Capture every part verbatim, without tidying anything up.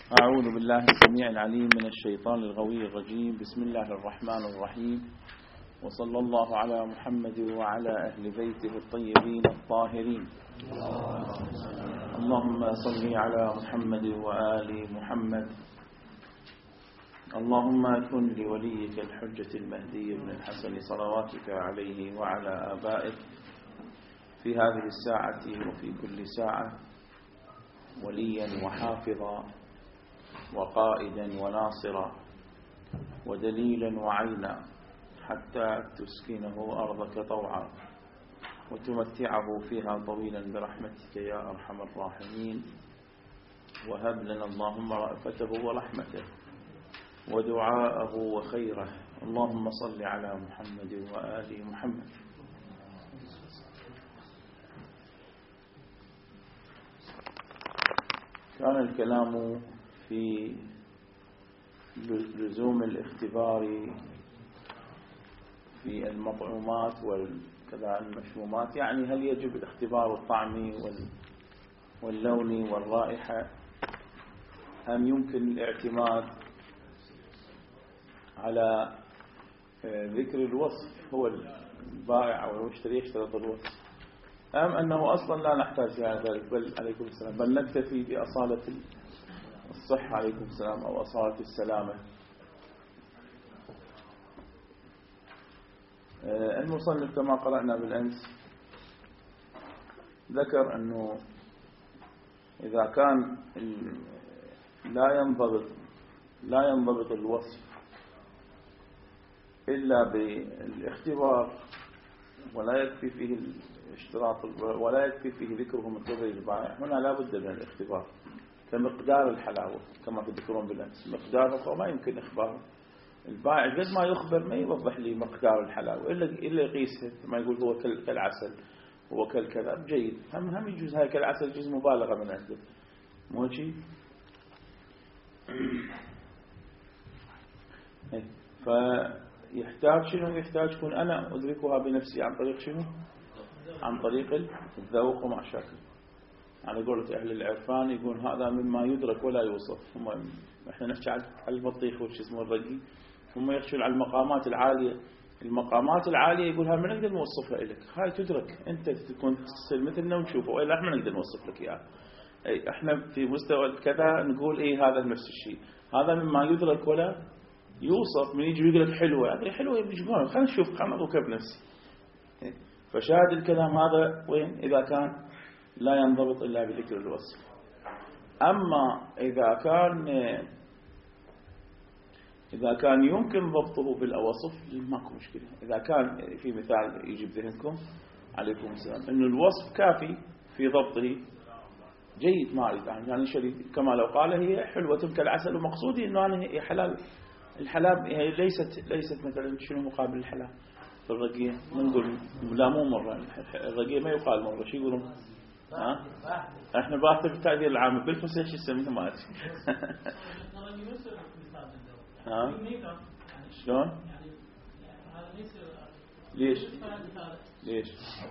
أعوذ بالله السميع العليم من الشيطان الغوي الرجيم. بسم الله الرحمن الرحيم، وصلى الله على محمد وعلى أهل بيته الطيبين الطاهرين. اللهم صل على محمد وآل محمد. اللهم كن لوليك الحجة المهدي بن الحسن صلواتك عليه وعلى آبائك في هذه الساعة وفي كل ساعة وليا وحافظا وقائدا وناصرا ودليلا وعينا، حتى تسكنه أرضك طوعا وتمتعه فيها طويلا برحمتك يا أرحم الراحمين. وهب لنا اللهم رأفته ورحمته ودعاءه وخيره. اللهم صل على محمد وآل محمد. كان الكلام في لزوم الاختبار في المطعومات وكذا المشمومات، يعني هل يجب الاختبار الطعمي واللون والرائحة، أم يمكن الاعتماد على ذكر الوصف؟ هو البائع أو المشتري يشترط الوصف، أم أنه أصلا لا نحتاج إلى ذلك، بل عليكم السلام بل نكتفي بأصالة الصحة عليكم السلام أو أصالة السلامة؟ المصنف كما قرأنا بالأمس ذكر أنه إذا كان لا ينضبط لا ينضبط الوصف إلا بالاختبار، ولا يكفي فيه الاشتراط ولا يكفي فيه ذكره من قبل البائع، هنا لا بد من الاختبار كمقدار الحلاوة كما تذكرون بالأمس. مقداره ما يمكن إخباره، البائع قد ما يخبر ما يوضح لي مقدار الحلاوة إلا إلا يقيسها، ما يقول هو كالعسل هو كالكذا جيد، هم هم يجوز هاي كالعسل جزء مبالغة من عنده مو شيء. فيحتاج شنو؟ يحتاج يكون أنا أدركها بنفسي عن طريق شنو؟ عن طريق الذوق ومع شكل. على قولة أهل العرفان يقول هذا مما يدرك ولا يوصف. هم إحنا نحكي على البطيخ وش اسمه الرقي، هم يخشون على المقامات العالية. المقامات العالية يقولها ما نقدر نوصفها لك، هاي تدرك أنت تكون تصير مثلنا ونشوفه، وإلا إحنا نقدر نوصف لك إياه. أي إحنا في مستوى كذا نقول إيه هذا نفس الشيء، هذا مما يدرك ولا يوصف. من يجي يقول لك حلوة، هذه حلوة يبجمعون، خلينا نشوف خلينا نضوك بنفسي. فشاهد الكلام هذا وين؟ إذا كان لا ينضبط إلا بذكر الوصف. أما إذا كان إذا كان يمكن ضبطه بالأوصف ماكو مشكلة. إذا كان في مثال يجي بذهنكم عليكم السلام إنه الوصف كافي في ضبطه جيد، ما أريد يعني شريط كما لو قال هي حلوة كالعسل، ومقصودي إنه أنا هي حلال. الحلال هي ليست ليست مثلا شنو مقابل الحلال في الرقية؟ نقول لا مو مرة، الرقية ما يقال مرة، شو يقولون؟ ها؟ احنا باحث في التعبير العام بالفصيح شو يسميه ما ادري. ها؟ شلون؟ ليش؟ ليش؟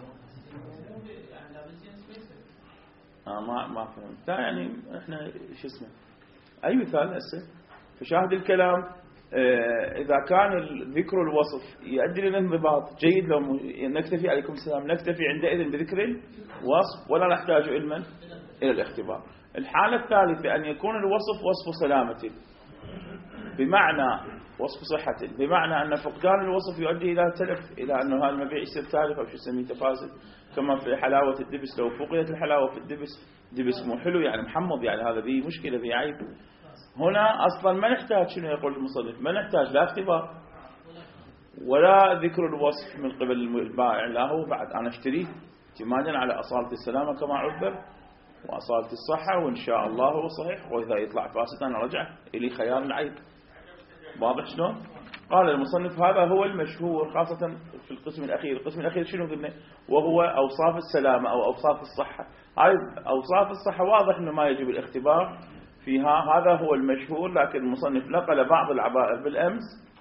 اه ما ما فهمت. لا يعني احنا شو اسمه اي مثال هسه. فشاهد الكلام اه اذا كان ذكر الوصف يؤدي لنا انضباط جيد، لو نكتفي عليكم السلام نكتفي عندئذ بذكر الوصف ولا نحتاج علما الى الاختبار. الحالة الثالثة أن يكون الوصف وصف سلامة، بمعنى وصف صحة، بمعنى أن فقدان الوصف يؤدي إلى تلف، إلى أنه هذا المبيع يصير تالف أو شو يسميه تفاسد، كما في حلاوة الدبس. لو فقدت الحلاوة في الدبس، دبس مو حلو يعني محمض، يعني هذا به مشكلة به عيب. هنا أصلا ما نحتاج شنو يقول المصنف؟ ما نحتاج لا اختبار ولا ذكر الوصف من قبل البائع، لا هو بعد أنا اشتريه اعتمادا على أصالة السلامة كما عبر وأصالة الصحة، وإن شاء الله هو صحيح، وإذا يطلع فاسد أنا رجع إلي خيار العيب. واضح شلون؟ قال المصنف هذا هو المشهور خاصة في القسم الأخير. القسم الأخير شنو قلنا؟ وهو أوصاف السلامة أو أوصاف الصحة. هاي أوصاف الصحة واضح أنه ما يجب الاختبار فيها، هذا هو المشهور. لكن المصنف نقل بعض العبائر بالأمس.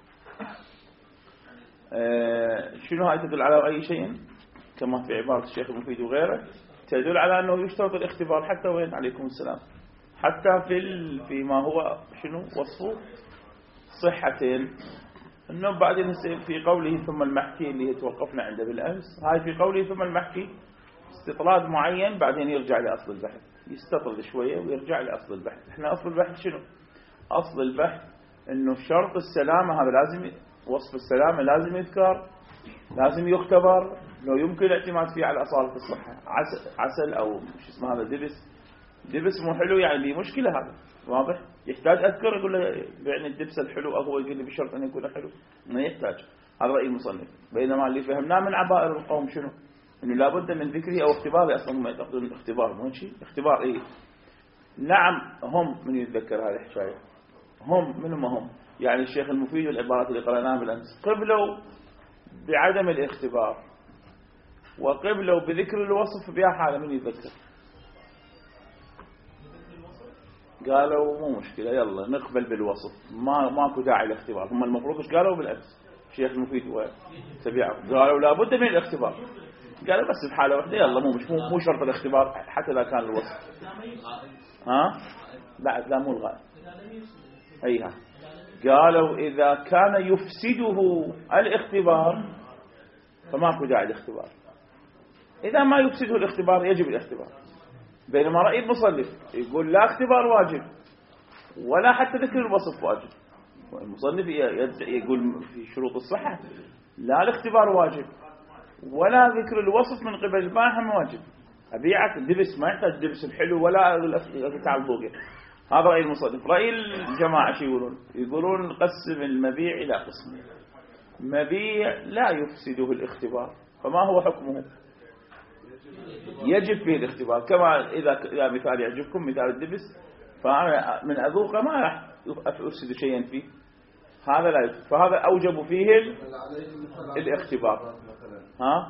آه شنو هاي تدل على أي شيء كما في عبارة الشيخ المفيد وغيره، تدل على أنه يشترط الاختبار حتى وين عليكم السلام حتى في ال... فيما هو شنو وصفه صحتين، انه بعدين في قوله ثم المحكي اللي توقفنا عنده بالامس، هاي في قوله ثم المحكي استطراد معين بعدين يرجع لأصل البحث، يستطرد شوية ويرجع لأصل البحث. احنا أصل البحث شنو؟ أصل البحث انه شرط السلامة هذا لازم، وصف السلامة لازم يذكر، لازم يختبر، لو يمكن الاعتماد فيه على أصالة الصحة. عسل, عسل أو مش اسمه هذا دبس، دبس مو حلو يعني دي مشكلة، هذا واضح. يحتاج أذكر يقول له يعني الدبس الحلو أهو، يقول لي بشرط أن يكون حلو، ما يحتاج. هذا رأي المصنف. بينما اللي فهمناه من عبائر القوم شنو؟ انه لابد من ذكره او اختباره. اصلا ما يعتقدون الاختبار مو شيء، اختبار ايه. نعم هم من يتذكر هذه الحكايه، هم من ما هم يعني الشيخ المفيد والعبارات اللي قرأناها بالامس قبلوا بعدم الاختبار وقبلوا بذكر الوصف بها حاله. من يتذكر؟ قالوا مو مشكله يلا نقبل بالوصف، ما ماكو داعي للاختبار. هم المفروض ايش قالوا بالامس؟ الشيخ المفيد وتبعه قالوا لابد من الاختبار. قالوا بس بحاله واحده يلا مو مش مو, مو شرط الاختبار حتى اذا كان الوصف. ها بعد لا مو الغاء. ايها قالوا اذا كان يفسده الاختبار فماكو داعي للاختبار. اذا ما يفسده الاختبار يجب الاختبار. بينما رأي المصنف يقول لا اختبار واجب ولا حتى ذكر الوصف واجب. المصنف يقول في شروط الصحة لا الاختبار واجب ولا ذكر الوصف من قبل البائع هم واجب. أبيعك الدبس ما يحتاج دبس الحلو ولا القطع البوقي. هذا رأي المصنف. رأي الجماعة شو يقولون؟ يقولون نقسم المبيع إلى قسم. مبيع لا يفسده الاختبار فما هو حكمه؟ يجب فيه الاختبار. كما إذا إذا مثال يعجبكم مثال الدبس، فأنا من أذوقه ما راح أفسد شيئا فيه، هذا لا يفسد، فهذا أوجب فيه الاختبار. ها؟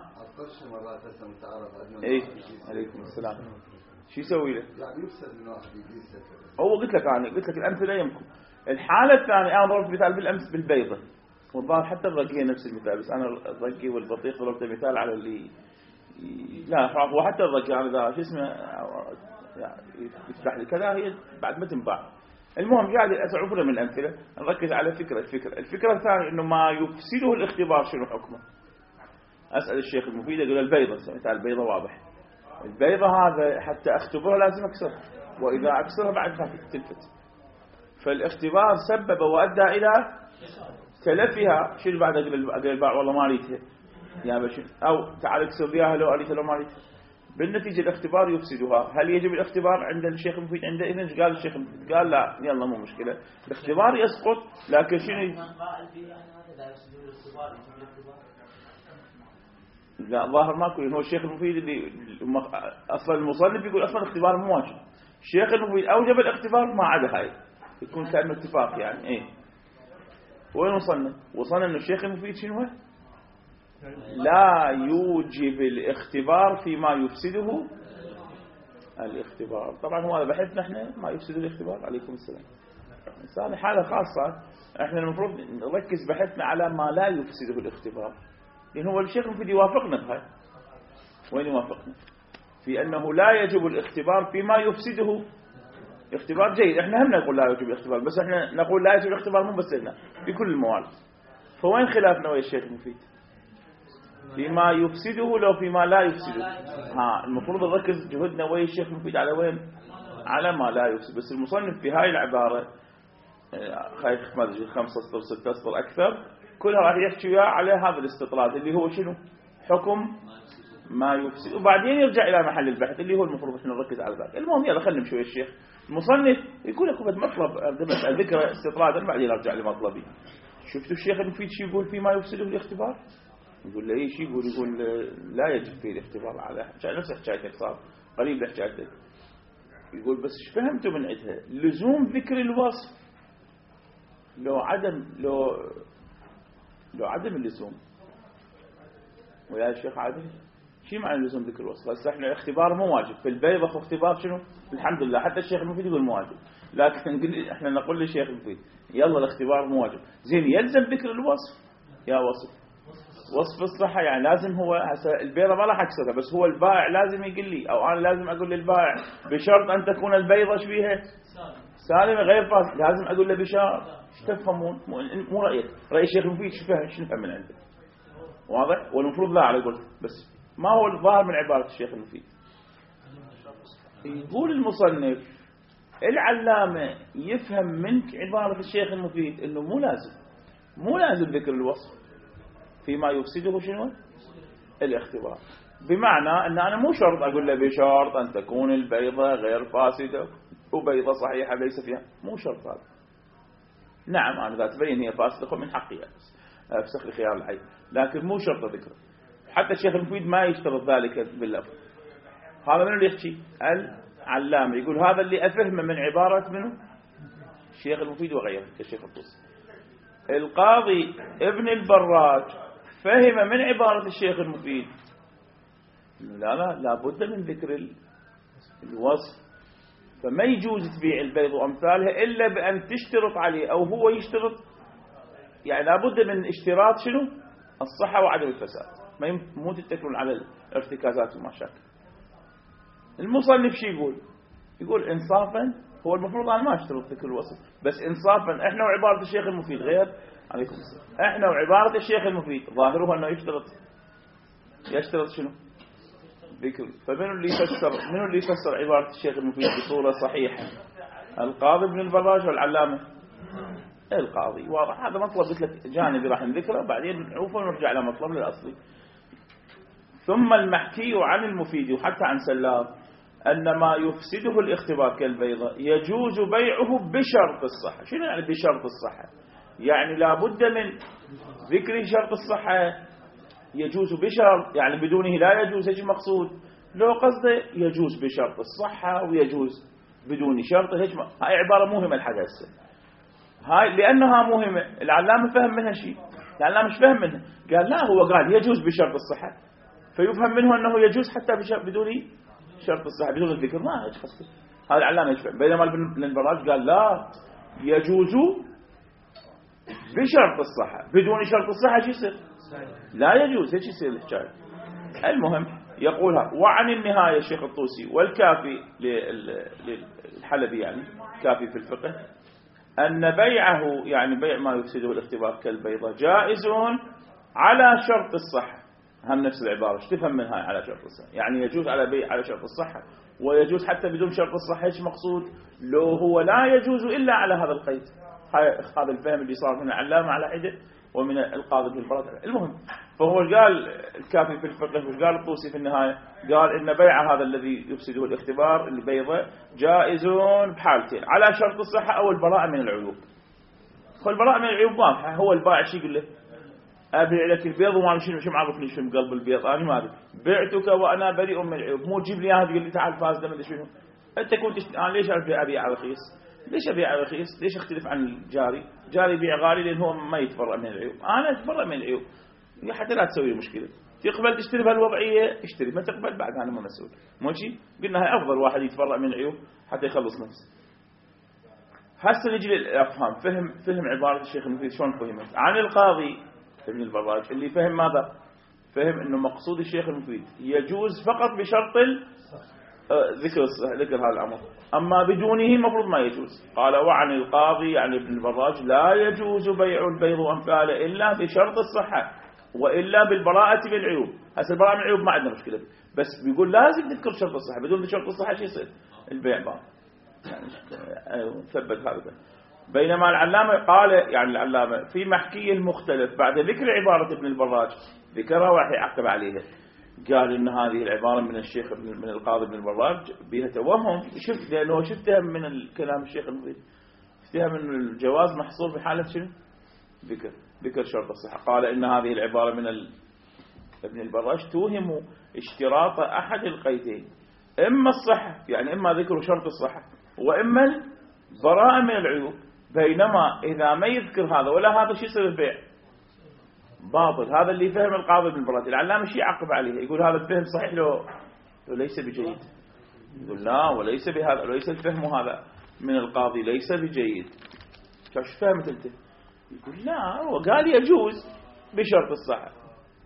إيه عليكم السلام. شو يسوي له؟ يعني يفسد من واحد يجيسه. هو قلت لك أنا قلت لك الأمثلة يمكن. الحالة الثانية أنا ضربت مثال بالأمس بالبيضة، والظاهر حتى الرقية نفس المثال، بس أنا الرقي والبطيخ ضربت مثال على اللي لا هو حتى الرقي على ذا شو اسمه يعني يفتح لي كذا هي بعد ما تنباع. المهم قاعد أسعفنا من الأمثلة، نركز على فكرة الفكرة الفكرة الثانية إنه ما يفسده الاختبار شنو حكمه؟ أسأل الشيخ المفيد يقول البيضة، مثال البيضة واضح. البيضة هذا حتى أختبرها لازم أكسرها، وإذا أكسرها بعد تلفت. فالاختبار سبب وأدى إلى تلفها. شو بعد أقول الباع والله ما ريتها يا بشر، أو تعال اكسر بيها لو أريتها لو ما ريتها. بالنتيجة الاختبار يفسدها. هل يجب الاختبار عند الشيخ المفيد؟ عنده إذن قال الشيخ المفيد قال لا يلا مو مشكلة الاختبار يسقط، لكن شنو؟ لا ظاهر ماكو. هو الشيخ المفيد اللي أصلا المصنف يقول أصلا الاختبار مو واجب. الشيخ المفيد أوجب الاختبار ما عدا هاي، يكون كأنه اتفاق يعني. إيه وين وصلنا؟ وصلنا إنه الشيخ المفيد شنو لا يوجب الاختبار فيما يفسده الاختبار. طبعا هو هذا بحثنا احنا ما يفسد الاختبار. عليكم السلام. هذه حالة خاصة، احنا المفروض نركز بحثنا على ما لا يفسده الاختبار، لأن هو الشيخ المفيد يوافقنا بهاي. وين يوافقنا؟ في أنه لا يجب الاختبار فيما يفسده. اختبار جيد، احنا هم نقول لا يجب الاختبار، بس احنا نقول لا يجب الاختبار مو بس لنا في كل الموارد. فوين خلافنا ويا الشيخ المفيد؟ فيما يفسده لو فيما لا يفسده. ها المفروض نركز جهدنا ويا الشيخ المفيد على وين؟ على ما لا يفسد. بس المصنف في هاي العبارة خايف ما ادري خمسة اسطر ستة اسطر اكثر كلها راح يحكي وياه على هذا الاستطراد اللي هو شنو؟ حكم ما يفسد، وبعدين يرجع الى محل البحث اللي هو المفروض احنا نركز على ذلك. المهم يلا خلينا نمشي ويا الشيخ المصنف يقول لك بد مطلب ذكر استطرادا بعدين ارجع لمطلبي. شفتوا الشيخ المفيد شو يقول فيما يفسده الاختبار؟ يقول له اي شيء يقول يقول لا يجب فيه الاختبار على نفس حكايتك صار قريب لحكايتك. يقول بس ايش فهمتوا من عندها؟ لزوم ذكر الوصف لو عدم لو لو عدم اللزوم. ويا الشيخ عادل شو معنى لزوم ذكر الوصف؟ هسه احنا الاختبار مو واجب في البيضة، اخو اختبار شنو؟ الحمد لله حتى الشيخ المفيد يقول مو واجب، لكن احنا نقول للشيخ المفيد يلا الاختبار مو واجب. زين يلزم ذكر الوصف يا وصف وصف الصحة يعني لازم هو هسه البيضة ما راح أكسرها، بس هو البائع لازم يقول لي، أو أنا لازم أقول للبائع بشرط أن تكون البيضة ايش بيها سالمة غير فاسدة، لازم أقول له بشرط. ايش تفهمون؟ مو رأيك، رأي الشيخ المفيد شو فهم شو نفهم من عنده، واضح؟ والمفروض لا على قلت، بس ما هو الظاهر من عبارة الشيخ المفيد؟ يقول المصنف العلامة يفهم منك عبارة الشيخ المفيد إنه مو لازم مو لازم ذكر الوصف فيما يفسده شنو؟ الاختبار. بمعنى أن أنا مو شرط أقول له بشرط أن تكون البيضة غير فاسدة وبيضة صحيحة ليس فيها، مو شرط هذا. نعم أنا إذا تبين هي فاسدة من حقي أفسخ لخيار العين، لكن مو شرط ذكره. حتى الشيخ المفيد ما يشترط ذلك باللفظ. هذا من اللي يحكي العلامة، يقول هذا اللي أفهمه من عبارة منه الشيخ المفيد وغيره كالشيخ الطوسي. القاضي ابن البراج فهم من عبارة الشيخ المفيد لا لا لابد من ذكر الوصف، فما يجوز تبيع البيض وأمثالها إلا بأن تشترط عليه أو هو يشترط، يعني لابد من اشتراط شنو؟ الصحة وعدم الفساد، ما مو تتكلون على الارتكازات والمشاكل. المصنف شي يقول؟ يقول إنصافا هو المفروض أنا ما اشترط ذكر الوصف، بس إنصافا إحنا وعبارة الشيخ المفيد غير عليكم السلام، إحنا وعبارة الشيخ المفيد ظاهره أنه يشترط يشترط شنو؟ ذكر. فمن اللي يفسر من اللي يفسر عبارة الشيخ المفيد بصورة صحيحة؟ القاضي ابن البراج والعلامة القاضي. واضح هذا مطلب قلت لك جانبي راح نذكره بعدين نعوفه ونرجع إلى مطلب الأصلي. ثم المحكي عن المفيد وحتى عن سلام أن ما يفسده الاختبار كالبيضة يجوز بيعه بشرط الصحة. شنو يعني بشرط الصحة؟ يعني لابد من ذكر شرط الصحة. يجوز بشرط يعني بدونه لا يجوز، ايش المقصود؟ لو قصده يجوز بشرط الصحة ويجوز بدون شرط، هيك هاي عبارة مهمة الحدث هاي لأنها مهمة. العلامة فهم منها شيء، العلامة مش فهم منها، قال لا هو قال يجوز بشرط الصحة، فيفهم منه أنه يجوز حتى بشرط بدون شرط الصحة بدون الذكر، ما ايش قصده هذا العلامة يفهم. بينما ابن البراج قال لا يجوز بشرط الصحة بدون شرط الصحة شو يصير؟ لا يجوز، هيك يصير الحكاية. المهم يقولها. وعن النهاية الشيخ الطوسي والكافي للحلبي يعني كافي في الفقه أن بيعه يعني بيع ما يفسده الاختبار كالبيضة جائز على شرط الصحة. هم نفس العبارة ايش تفهم منها على شرط الصحة؟ يعني يجوز على بيع على شرط الصحة ويجوز حتى بدون شرط الصحة. ايش مقصود؟ لو هو لا يجوز إلا على هذا القيد. هذا الفهم اللي صار من العلامة على عدة ومن القاضي بن البراج. المهم فهو قال الكافي في الفقه وقال الطوسي في النهاية قال إن بيع هذا الذي يفسده الاختبار البيضة جائز بحالتين على شرط الصحة أو البراءة من العيوب. فالبراءة من العيوب واضحة، هو البائع شي يقول له أبيع لك البيض وما شنو شو معرفني شو بقلب البيض، أنا ما أدري بعتك وأنا بريء من العيوب، مو تجيب لي إياها تقول لي تعال فاسدة ما أدري شنو. أنت كنت تشت... أنا ليش أبيع أبيع رخيص؟ ليش أبيع رخيص؟ ليش أختلف عن الجاري؟ جاري يبيع غالي لأن هو ما يتبرأ من العيوب، أنا أتبرأ من العيوب حتى لا تسوي مشكلة. تقبل تشتري بهالوضعية اشتري، ما تقبل بعد أنا ما مسؤول. مو شيء قلنا هاي أفضل واحد يتبرأ من العيوب حتى يخلص نفسه. هسه نجي للأفهام. فهم فهم عبارة الشيخ المفيد شلون فهمت عن القاضي ابن البراج اللي فهم ماذا؟ فهم إنه مقصود الشيخ المفيد يجوز فقط بشرط ذكر ذكر هذا الأمر، أما بدونه مفروض ما يجوز. قال وعن القاضي يعني ابن البراج لا يجوز بيع البيض وأمثاله إلا بشرط الصحة وإلا بالبراءة بالعيوب. هسه البراءة من العيوب ما عندنا مشكلة، بس بيقول لازم تذكر شرط الصحة، بدون شرط الصحة شو يصير؟ البيع باطل. يعني ثبت هذا. بينما العلامة قال يعني العلامة في محكي المختلف بعد ذكر عبارة ابن البراج ذكرها وراح يعقب عليها. قال إن هذه العبارة من الشيخ من القاضي ابن البراج بها توهم. شفت لأنه شفتها من الكلام الشيخ المفيد، شفتها من الجواز محصور بحالة شنو؟ ذكر ذكر شرط الصحة. قال إن هذه العبارة من ابن البراج توهم اشتراط أحد القيدين، إما الصحة يعني إما ذكر شرط الصحة وإما البراءة من العيوب. بينما إذا ما يذكر هذا ولا هذا شيء يصير البيع باطل. هذا اللي فهم القاضي بن البراج. العلامة شيء يعقب عليه يقول هذا الفهم صحيح لو ليس بجيد. يقول لا وليس بهذا، وليس الفهم هذا من القاضي ليس بجيد. كيف فهمت انت؟ يقول لا هو قال يجوز بشرط الصحة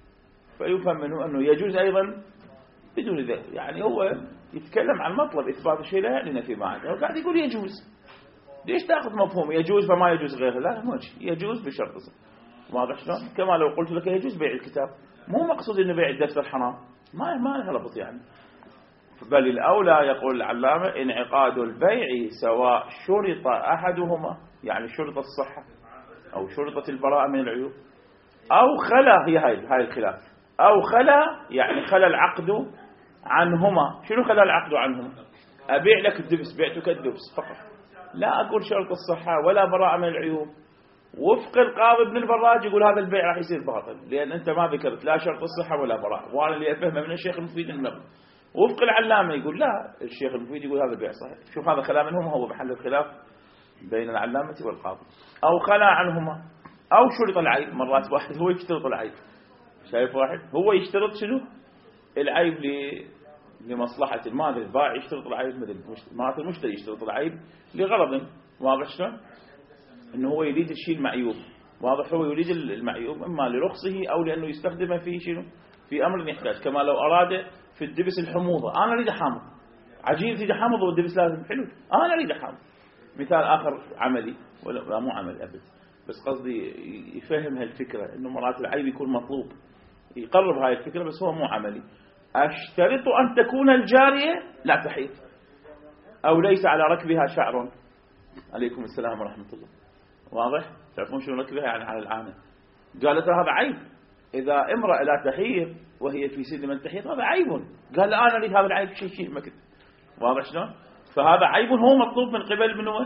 فيفهم منه أنه يجوز أيضا بدون ذلك. يعني هو يتكلم عن مطلب إثبات الشيء لا يعني نفي ما عنده، وقاعد يقول يجوز. ليش تأخذ مفهوم يجوز فما يجوز غيره؟ لا ما يجوز بشرط واضح شلون؟ كما لو قلت لك يجوز بيع الكتاب، مو مقصود إنه بيع الدفتر حرام، ما ما يربط يعني. بل الأولى يقول العلامة انعقاد البيع سواء شرط أحدهما، يعني شرط الصحة أو شرطة البراءة من العيوب، أو خلا، هي هاي هاي الخلاف، أو خلا يعني خلا العقد عنهما. شنو خلا العقد عنهما؟ أبيع لك الدبس، بعتك الدبس فقط، لا أقول شرط الصحة ولا براءة من العيوب. وفق القاضي ابن البراج يقول هذا البيع راح يصير باطل، لأن أنت ما ذكرت لا شرط الصحة ولا براءة، وأنا اللي أفهمه من الشيخ المفيد النقل. وفق العلامة يقول لا، الشيخ المفيد يقول هذا البيع صحيح. شوف هذا كلام منهم، هو محل الخلاف بين العلامة والقاضي. أو خلا عنهما أو شرط العيب. مرات واحد هو يشترط العيب، شايف واحد هو يشترط شنو العيب لمصلحة ما أدري، البائع يشترط العيب مثل مرات المشتري يشترط العيب لغرض واضح شلون، إنه هو يريد الشيء المعيوب. واضح، هو يريد المعيوب إما لرخصه أو لأنه يستخدمه في شنو في أمر يحتاج. كما لو أراد في الدبس الحموضة، أنا أريد أحامض عجين تيجي حامض والدبس لازم حلو، أنا أريد أحامض. مثال آخر عملي، ولا مو عمل أبد، بس قصدي يفهم هالفكرة إنه مرات العيب يكون مطلوب، يقرب هاي الفكرة بس هو مو عملي. أشترط أن تكون الجارية لا تحيط أو ليس على ركبها شعر. عليكم السلام ورحمة الله. واضح؟ تعرفون شنو ركبها؟ يعني على العانة. قالت هذا عيب، إذا امرأة لا تحيض وهي في سن من تحيض هذا عيب. قال أنا أريد هذا العيب شيء شيء ما كنت. واضح شلون؟ فهذا عيب هو مطلوب من قبل منو؟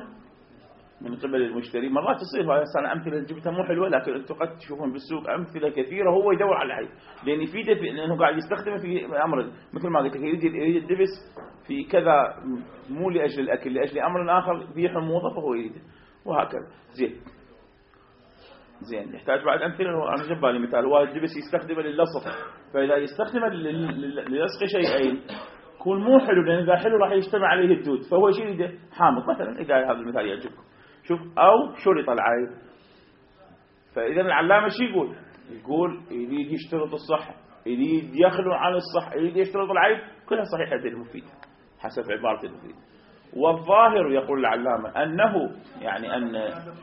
من قبل المشتري. مرات تصير هاي أنا أمثلة جبتها مو حلوة، لكن أنتم قد تشوفون بالسوق أمثلة كثيرة هو يدور على العيب، لأن يفيده في لأنه قاعد يستخدمه في أمر مثل ما قلت لك، يريد يريد الدبس في كذا، مو لأجل الأكل، لأجل أمر آخر فيه حموضة فهو يريده، وهكذا. زين زين يحتاج بعد أمثلة. أنا جاب بالي مثال، هو الدبس يستخدمه للصق، فإذا يستخدمه للصق شيئين يكون مو حلو، لأن إذا حلو راح يجتمع عليه الدود، فهو شيء يريده حامض مثلا، إذا هذا المثال يعجبكم. شوف، أو شرط العيب. فإذا العلامة شو يقول؟ يقول يريد يشترط الصحة، يريد يخلو عن الصحة، يريد يشترط العيب، كلها صحيحة المفيد حسب عبارة المفيد. والظاهر يقول العلامة أنه يعني أن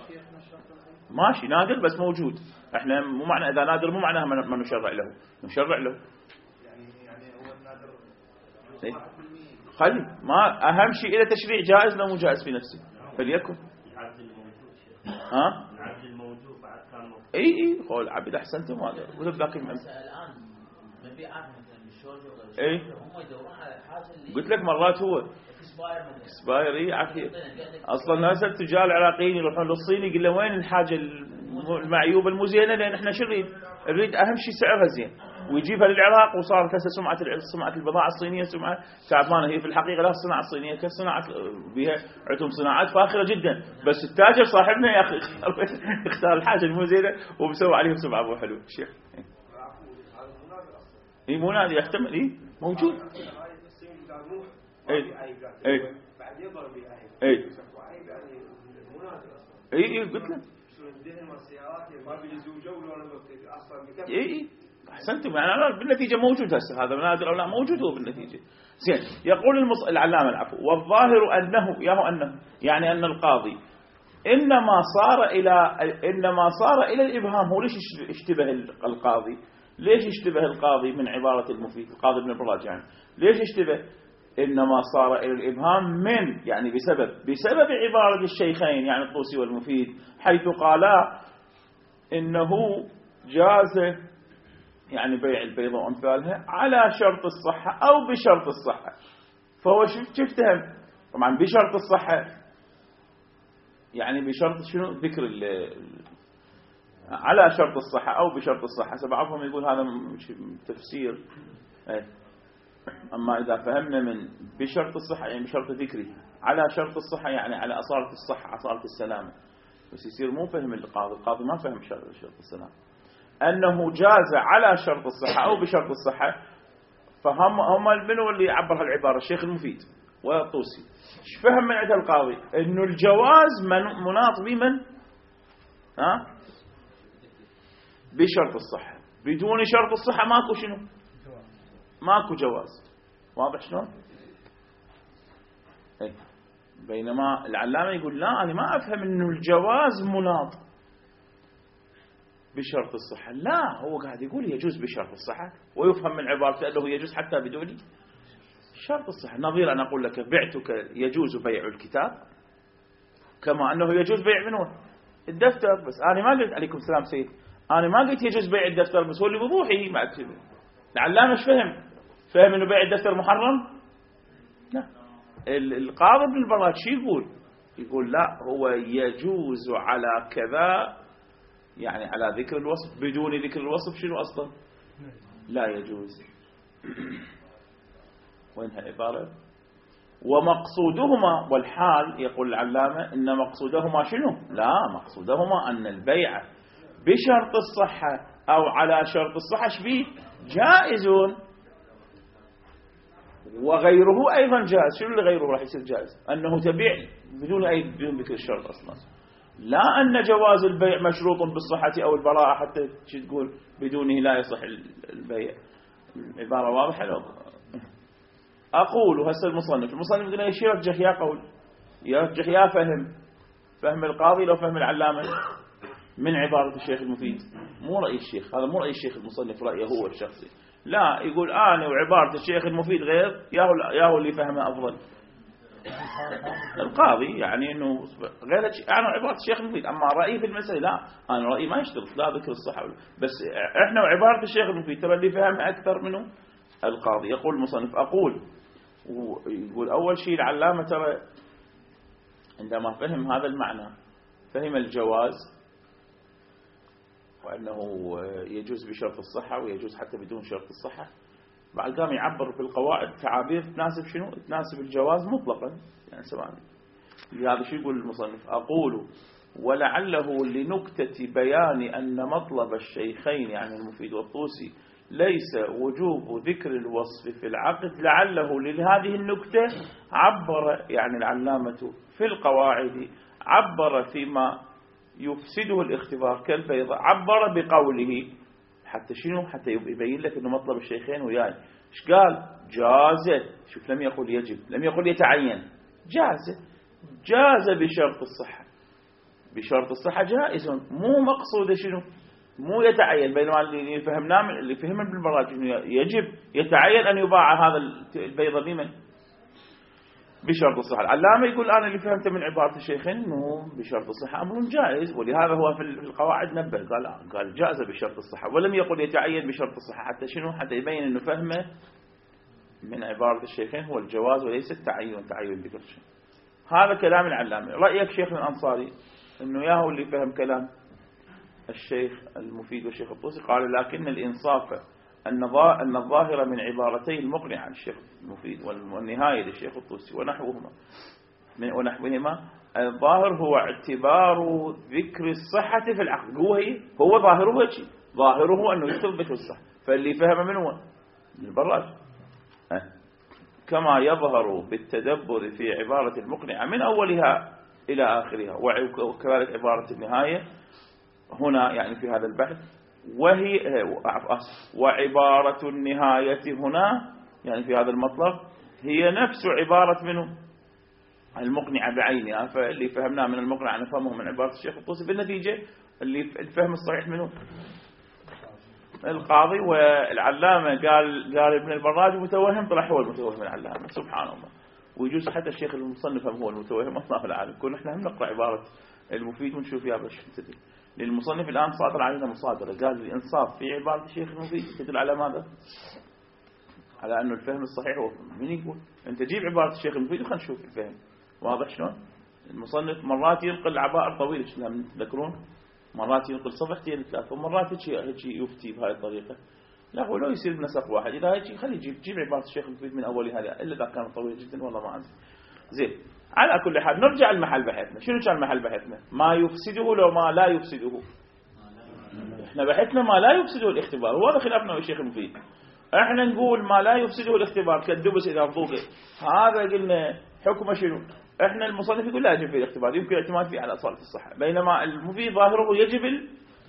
ماشي نادر بس موجود. احنا مو معنى إذا نادر مو معناها ما نشرع له، نشرع له يعني يعني هو النادر خلي ما أهم شيء إذا تشريع جائز لو مو جائز في نفسه فليكن. ها العبد الموجود بعد كان موجود. اي اي قول عبد احسنتم هذا وذاك ذاك الان مبيعات مثلا بالشوجو ولا اي هم يدورون على الحاجه اللي قلت لك مرات هو اكسباير مثلا اكسباير. اي عافيه اصلا الناس التجار العراقيين يروحون للصين يقول له وين الحاجه المعيوبه المزينه، لان احنا شو نريد؟ نريد اهم شيء سعرها زين، ويجيبها للعراق وصارت هسه سمعه سمعه البضاعه الصينيه سمعه تعبانه. هي في الحقيقه لا الصناعه الصينيه كصناعه بها عندهم صناعات فاخره جدا، بس التاجر صاحبنا يا اخي اختار الحاجه المزينه ومسوي عليهم سمعه ابو حلو الشيخ. اي مو نادي يحتمل. اي موجود. اي اي بعد يضرب اي اي اي قلت لك اي اي احسنتم. يعني أنا بالنتيجه موجود هسه هذا نادر او لا موجود هو بالنتيجه. زين يقول المص... العلامه العفو والظاهر انه ياهو انه يعني ان القاضي انما صار الى انما صار الى الابهام. هو ليش اشتبه القاضي؟ ليش اشتبه القاضي من عباره المفيد القاضي ابن البراج؟ يعني ليش اشتبه؟ انما صار الى الابهام من يعني بسبب بسبب عباره الشيخين يعني الطوسي والمفيد، حيث قالا انه جاز يعني بيع البيضة وأمثالها على شرط الصحة أو بشرط الصحة. فهو شفت شفتهم طبعا بشرط الصحة، يعني بشرط شنو ذكر على شرط الصحة أو بشرط الصحة. سبعهم يقول هذا تفسير. أما إذا فهمنا من بشرط الصحة يعني بشرط ذكره على شرط الصحة يعني على أصالة الصحة أصالة السلامة، بس يصير مو فهم القاضي. القاضي ما فهم شرط شرط السلامة أنه جاز على شرط الصحة أو بشرط الصحة. فهم هم منو اللي عبر هالعبارة؟ الشيخ المفيد والطوسي. ايش فهم من عند القاضي؟ إنه الجواز من مناط بمن؟ ها بشرط الصحة. بدون شرط الصحة ماكو شنو؟ ماكو جواز. واضح شلون؟ اي. بينما العلامة يقول لا، أنا ما أفهم إنه الجواز مناط بشرط الصحة. لا، هو قاعد يقول يجوز بشرط الصحة، ويفهم من عبارته أنه يجوز حتى بدون شرط الصحة. نظير أنا أقول لك بعتك يجوز بيع الكتاب كما أنه يجوز بيع منه الدفتر. بس أنا ما قلت عليكم السلام سيد، أنا ما قلت يجوز بيع الدفتر، بس هو اللي بوضوحي ما أكتب. العلامة ايش فهم؟ فهم إنه بيع الدفتر محرم؟ لا. القاضي ابن البراج شو يقول؟ يقول لا، هو يجوز على كذا، يعني على ذكر الوصف. بدون ذكر الوصف شنو أصلا؟ لا يجوز. وين هالعبارة؟ ومقصودهما، والحال يقول العلامة إن مقصودهما شنو؟ لا، مقصودهما أن البيع بشرط الصحة أو على شرط الصحة شبيه جائز، وغيره أيضا جائز. شنو اللي غيره راح يصير جائز؟ أنه تبيع بدون أي بدون ذكر الشرط أصلا. لا أن جواز البيع مشروط بالصحة أو البراءة حتى تقول بدونه لا يصح البيع. العبارة واضحة لو أقول هسه المصنف المصنف يقول ايش يرجح يا قول، يرجح يا فهم فهم القاضي لو فهم العلامة من عبارة الشيخ المفيد، مو رأي الشيخ. هذا مو رأي الشيخ المصنف، رأيه هو الشخصي. لا، يقول أنا وعبارة الشيخ المفيد غير، ياهو ياهو اللي فهمه أفضل القاضي، يعني إنه غير أنا وعبارة الشيخ المفيد. أما رأيي في المسألة لا، أنا رأيي ما يشترط لا ذكر الصحة، بس إحنا وعبارة الشيخ المفيد ترى اللي فهمها أكثر منه القاضي. يقول المصنف أقول، ويقول أول شيء العلامة ترى عندما فهم هذا المعنى فهم الجواز وأنه يجوز بشرط الصحة ويجوز حتى بدون شرط الصحة. بعد قام يعبر في القواعد تعابير تناسب شنو؟ تناسب الجواز مطلقا، يعني سواء. لهذا شو يقول المصنف؟ أقول ولعله لنكتة بيان أن مطلب الشيخين يعني المفيد والطوسي ليس وجوب ذكر الوصف في العقد، لعله لهذه النكتة عبر يعني العلامة في القواعد، عبر فيما يفسده الاختبار كالبيضة، عبر بقوله حتى شنو؟ حتى يبين لك أنه مطلب الشيخين وياي. ايش قال؟ جاز. شوف، لم يقل يجب، لم يقل يتعين، جاز. جاز بشرط الصحة، بشرط الصحة جائز، مو مقصود شنو؟ مو يتعين. بينما اللي فهمناه اللي فهم ابن البراج يجب يتعين أن يباع هذا البيضة بمن؟ بشرط الصحة. العلامة يقول أنا اللي فهمته من عبارة الشيخين أنه بشرط الصحة أمر جائز، ولهذا هو في القواعد نبه قال قال جائز بشرط الصحة، ولم يقل يتعين بشرط الصحة. حتى شنو؟ حتى يبين أنه فهمه من عبارة الشيخين هو الجواز وليس التعين، تعين بكل شيء. هذا كلام العلامة. رأيك شيخ الأنصاري أنه ياهو اللي فهم كلام الشيخ المفيد والشيخ الطوسي. قال لكن الإنصاف أن الظاهر من عبارتي المقنع عن الشيخ المفيد والنهاية للشيخ الطوسي ونحوهما ونحوهما الظاهر هو اعتبار ذكر الصحة في العقد. هو هي هو ظاهره شيء، ظاهره أنه يكتب ذكر الصحة. فاللي فهم منه من البراج كما يظهر بالتدبر في عبارة المقنع من أولها إلى آخرها، وكذلك عبارة النهاية هنا يعني في هذا البحث، وهي وعبارة النهاية هنا يعني في هذا المطلب هي نفس عبارة منه المقنع بعينها. فاللي فهمناه من المقنع نفهمه من عبارة الشيخ الطوسي. بالنتيجة اللي الفهم الصحيح منه القاضي. والعلامة قال قال ابن البراج متوهم، طلع هو المتوهم العلامة، سبحان الله. ويجوز حتى الشيخ المصنف هو المتوهم، الله العالم. كنا احنا هم نقرأ عبارة المفيد ونشوف يا باش تدري. للمصنف الآن صادر علينا مصادرة، قال الإنصاف في عبارة الشيخ المفيد تدل على ماذا؟ على أنه الفهم الصحيح هو من يقول أنت جيب عبارة الشيخ المفيد وخلنا نشوف الفهم واضح شلون. المصنف مرات ينقل عبائر طويلة شلون تذكرون، مرات ينقل صفحتين ثلاثة، ومرات هيك يفتي بهذه الطريقة. لا هو لو يصير بنسق واحد، إذا هيك خلي يجيب جيب عبارة الشيخ المفيد من أول هذا، إلا إذا كان طويل جدا والله ما أدري. زين، على كل حال نرجع المحل بحثنا. شنو كان محل بحثنا؟ ما يفسده لو ما لا يفسده. احنا بحثنا ما لا يفسده الاختبار، وهذا خلافنا والشيخ المفيد. احنا نقول ما لا يفسده الاختبار كالدبس اذا ضوقه، هذا قلنا حكمه شنو؟ احنا المصنف يقول لا يجب فيه الاختبار، يمكن الاعتماد فيه على اصالة الصحة. بينما المفيد ظاهره يجب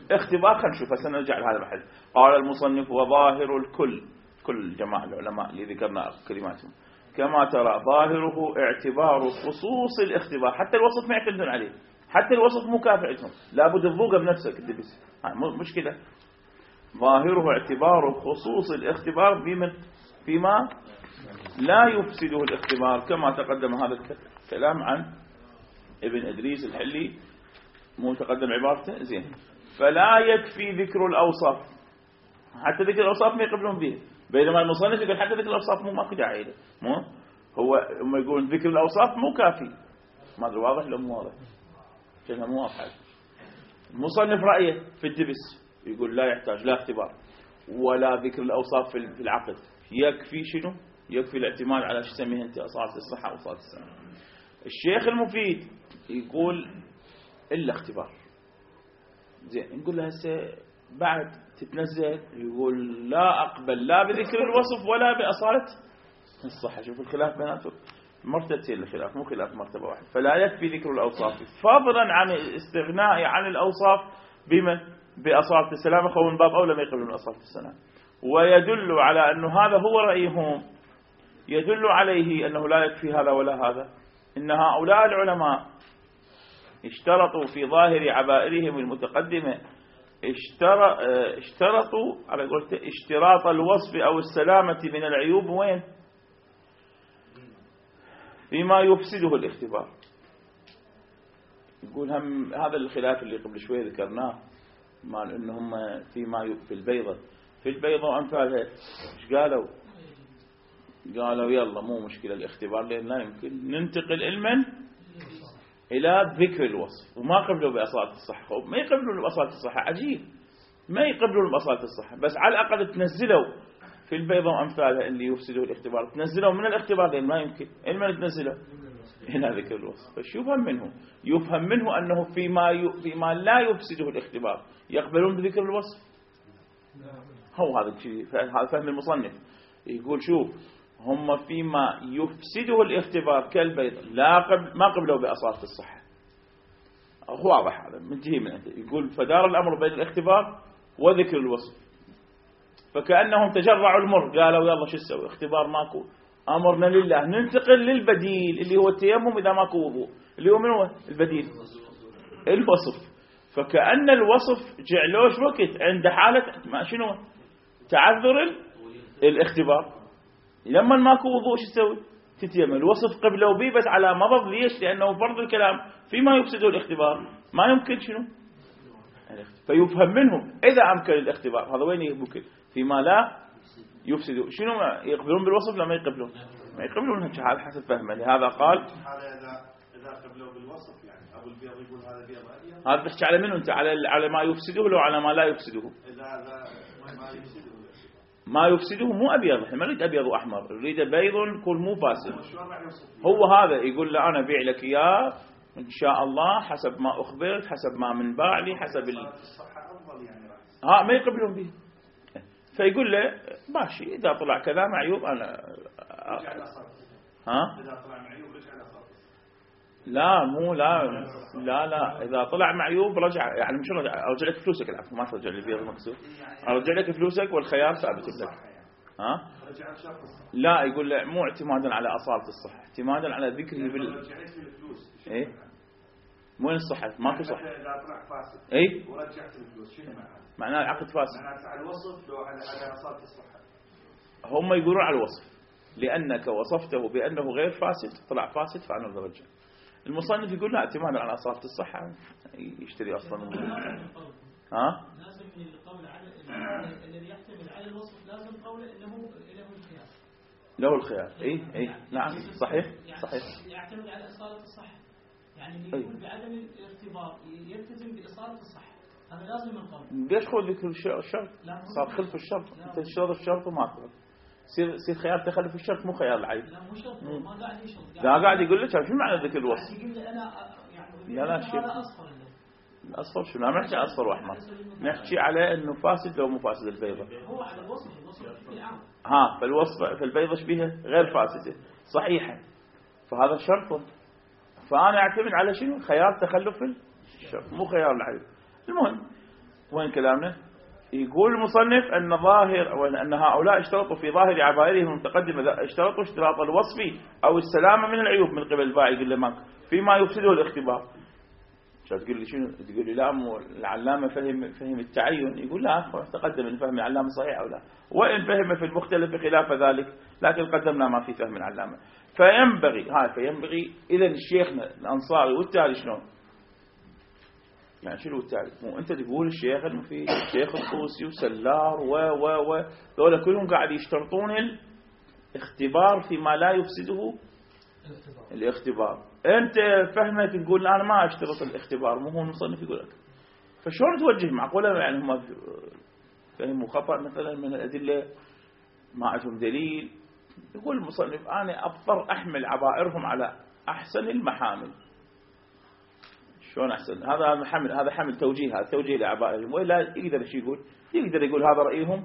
اختبار خلينا نشوف هسه نرجع لهذا المحل. قال المصنف وظاهر الكل، كل الجماعة العلماء اللي ذكرنا كلماتهم كما ترى ظاهره اعتبار خصوص الاختبار، حتى الوصف ما يعتمدون عليه، حتى الوصف مو كافي عندهم، لابد تذوقه بنفسك الدبس، مشكلة. ظاهره اعتبار خصوص الاختبار بمن فيما لا يفسده الاختبار، كما تقدم هذا الكلام عن ابن إدريس الحلي، مو تقدم عبارته زين. فلا يكفي ذكر الأوصاف، حتى ذكر الأوصاف ما يقبلون به، بينما المصنف يقول حتى ذكر الأوصاف مو ماكو داعي له، مو هو هم يقولون ذكر الأوصاف مو كافي. ما ادري واضح ولا مو واضح؟ كلمة مو واضحة. المصنف رأيه في الدبس يقول لا يحتاج لا اختبار ولا ذكر الأوصاف في العقد، يكفي شنو؟ يكفي الاعتماد على شو تسميه أنت أصالة الصحة وأصالة السلام. الشيخ المفيد يقول إلا اختبار. زين نقول له هسه بعد تتنزل، يقول لا أقبل لا بذكر الوصف ولا بأصالة الصحة. شوف الخلاف بيناتهم مرتبتين الخلاف، مو خلاف مرتبة واحدة. فلا يكفي ذكر الأوصاف فضلا عن الاستغناء عن الأوصاف بمن بأصالة السلام، خو من باب أولى ما يقبلون أصالة السلام. ويدل على أنه هذا هو رأيهم، يدل عليه أنه لا يكفي هذا ولا هذا، إن هؤلاء العلماء اشترطوا في ظاهر عبائرهم المتقدمة اشترطوا على قولته اشتراط الوصف أو السلامة من العيوب وين؟ فيما يفسده الاختبار. يقول هم هذا الخلاف اللي قبل شوي ذكرناه مال انهم فيما في البيضة في البيضة وأمثالها ايش قالوا؟ قالوا يلا مو مشكلة الاختبار لأن لا يمكن ننتقل علما إلى ذكر الوصف، وما قبلوا بأصالة الصحة، ما يقبلوا بأصالة الصحة، عجيب ما يقبلوا بأصالة الصحة، بس على الأقل تنزلوا في البيضة وأمثالها اللي يفسدوا الاختبار، تنزلوا من الاختبار لأن ما يمكن علما تنزلوا هنا ذكر الوصف. فش يفهم منه؟ يفهم منه أنه فيما ي... فيما لا يفسده الاختبار يقبلون بذكر الوصف. هو هذا الشيء، هذا فهم المصنف. يقول شوف هم فيما يفسده الاختبار كالبيض لا قبل ما قبلوا بأصالة الصحة. واضح هذا منتهي من عنده. يقول فدار الأمر بين الاختبار وذكر الوصف، فكأنهم تجرعوا المر، قالوا يلا شو نسوي اختبار ماكو أمرنا لله ننتقل للبديل اللي هو التيمم إذا ماكو وضوء، اللي هو من هو البديل الوصف. فكأن الوصف جعلوش وقت عند حالة ما شنو تعذر الاختبار، لما ماكو وضوء شو تسوي تتيمم. الوصف قبلوا بيه بس على مضض، ليش؟ لأنه فرض الكلام فيما يفسد الاختبار ما يمكن شنو. فيفهم منهم إذا أمكن الاختبار هذا وين يمكن فيما لا يفسد شنو يقبلون بالوصف لا ما يقبلون ما يقبلون على حسب فهمه. لهذا قال إذا إذا قبلوا بالوصف يعني أبو البيض يقول هذا بيض أبيض، هذا تحكي على منه أنت على على ما يفسده لو على ما لا يفسده. إذا هذا ما يفسده ما يفسده مو أبيض، احنا ما نريد أبيض وأحمر، نريد بيض يكون مو فاسد. هو هذا يقول له أنا بيع لك إياه إن شاء الله حسب ما أخبرت حسب ما منباع لي حسب ال... ها ما يقبلون به. فيقول له ماشي إذا طلع كذا معيوب أنا ها إذا طلع معيوب رجع لصار. لا مو لا لا لا إذا طلع معيوب رجع، يعني مش رجع أرجع لك فلوسك العفو ما ترجع لي بيض مكسور، أرجع لك فلوسك والخيار ثابت لك. ها لا يقول له مو اعتمادا على أصالة الصحة، اعتمادا على ذكره بال إيه مو الصحة ماكو صحة. إذا طلع فاسد إيه ورجعت الفلوس شنو معناه؟ معناه العقد فاسد. معناه على الوصف لو على على أصالة الصحة. هم يقولون على الوصف لأنك وصفته بأنه غير فاسد طلع فاسد فأنا نرجع. المصنف يقول لا اعتمادا على أصالة الصحة يشتري أصلا ها لازم من القول على الذي يحتمل على الوصف لازم قوله انه له الخيار له الخيار. اي اي نعم صحيح صحيح يعتمد على إصالة الصحة، يعني اللي يقول بعدم الارتباط يلتزم بإصالة الصحة، هذا لازم القول. ليش خذ ذكر الشرط صار خلف الشرط، انت تشترط الشرط وما تقبل يصير يصير خيار تخلف الشرط مو خيار العيب. لا مو شرط ما قاعد يشرط، لا قاعد يقول لك شو معنى ذكر الوصف. يقول لي انا يعني لا لا شيء هذا اصفر الاصفر شو ما نحكي اصفر واحمر، نحكي على انه فاسد لو مو فاسد البيضه. هو على الوصف الوصف بشكل عام ها فالوصف في البيضه شبيهه غير فاسده صحيحه، فهذا شرط. فانا اعتمد على شنو خيار تخلف الشرط مو خيار العيب. المهم وين كلامنا؟ يقول المصنف أن ظاهر أو أن هؤلاء اشترطوا في ظاهر عبائرهم المتقدمة اشترطوا اشتراط الوصف أو السلامة من العيوب من قبل البائع. يقول له فيما يفسده الاختبار. تقول لي شنو؟ تقول لي لا العلامة فهم فهم التعين. يقول لا تقدم ان فهم العلامة صحيح او لا، وان فهم في المختلف بخلاف ذلك، لكن قدمنا ما في فهم العلامة. فينبغي هاي فينبغي اذا الشيخنا الانصاري والتالي شلون؟ يعني شنو التالي؟ مو انت تقول الشيخ المفيد الشيخ الطوسي وسلار و و و ذولا كلهم قاعد يشترطون الاختبار فيما لا يفسده الاختبار. انت فهمت تقول انا ما اشترط الاختبار، مو هو المصنف يقول لك. فشلون توجه؟ معقوله يعني هم فهموا خطا مثلا من الادله ما عندهم دليل. يقول المصنف انا اضطر احمل عبائرهم على احسن المحامل. شلون احسن؟ هذا حمل هذا حمل توجيه، هذا توجيه لعبائرهم. ولا يقدر شو يقول؟ يقدر يقول هذا رايهم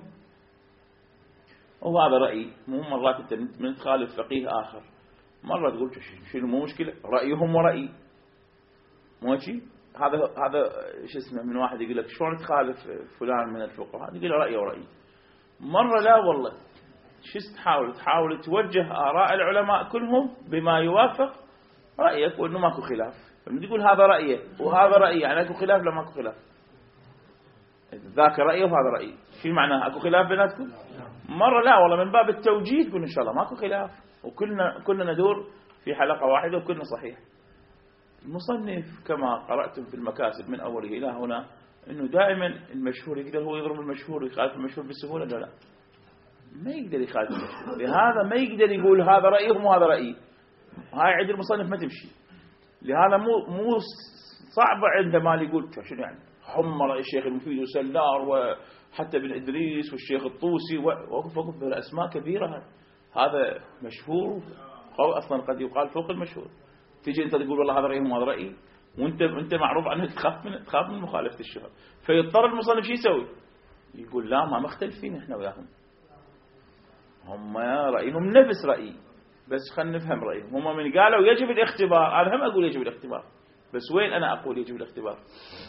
وهذا رايي. مو مرات انت من تخالف فقيه اخر، مرة تقول شنو مو مشكلة رأيهم ورأيي مو شيء. هذا هذا شو اسمه من واحد يقول لك شلون تخالف فلان من الفقهاء، يقول رأيي ورأيي. مرة لا والله شو تحاول تحاول توجه آراء العلماء كلهم بما يوافق رأيك وإنه ماكو خلاف. لما تقول هذا رأيه وهذا رأيي يعني اكو خلاف؟ لا ماكو خلاف. ذاك رأيه وهذا رأيي، شو معناه؟ اكو خلاف بيناتكم؟ مرة لا والله من باب التوجيه تقول ان شاء الله ماكو خلاف وكلنا كلنا ندور في حلقة واحدة وكلنا صحيح. المصنف كما قرأتم في المكاسب من أوله إلى هنا أنه دائما المشهور يقدر هو يضرب المشهور ويخالف المشهور بسهولة. لا لا ما يقدر يخالف المشهور، لهذا ما يقدر يقول هذا رأيهم وهذا رأيي. هاي عند المصنف ما تمشي. لهذا مو مو صعبة عندما يقول شنو يعني حمى رأي الشيخ المفيد وسلار وحتى بن إدريس والشيخ الطوسي وقف وقف بالأسماء كبيرة. هذا مشهور أو أصلا قد يقال فوق المشهور. تيجي أنت تقول والله هذا رأيهم وهذا رأيي وأنت أنت معروف عنك تخاف من تخاف من مخالفة الشهر. فيضطر المصنف شو يسوي؟ يقول لا ما مختلفين إحنا وياهم، هم رأيهم نفس رأيي بس خلينا نفهم رأيهم. هم من قالوا يجب الاختبار أنا هم أقول يجب الاختبار، بس وين أنا أقول يجب الاختبار؟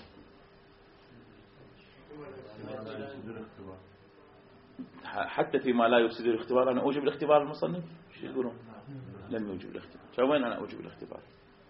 حتى فيما لا يفسد الاختبار أنا أوجب الاختبار. المصنف شو يقولون؟ لم يوجب الاختبار. شو وين أنا أوجب الاختبار؟